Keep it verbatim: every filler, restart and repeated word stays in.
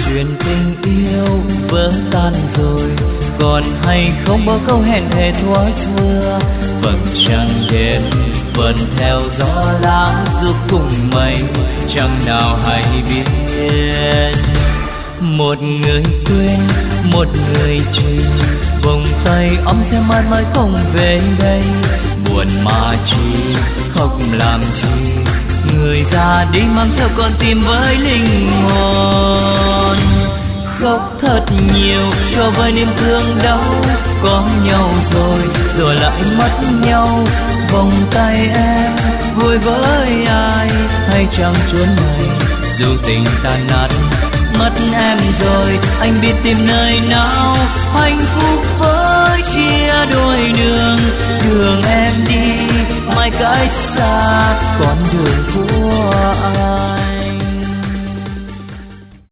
chuyện tình yêu vỡ tan rồi, còn hay không bao câu hẹn thề thuở xưa. Vầng trăng đêm vẫn theo gió lãng giúp cùng mây, chẳng nào hay biết. Một người quên, một người chỉ, vòng tay ấm theo mãi mãi không về đây. Buồn mà chi, khóc làm chi, người ra đi mang theo con tim với linh hồn. Khóc thật nhiều cho vơi niềm thương đau, có nhau rồi rồi lại mất nhau. Vòng tay em vui với ai hay chẳng chốn này, dù tình tan nát mất em rồi, anh biết tìm nơi nào hạnh phúc với chia đôi đường. Đường em đi mãi cách xa con đường của ai.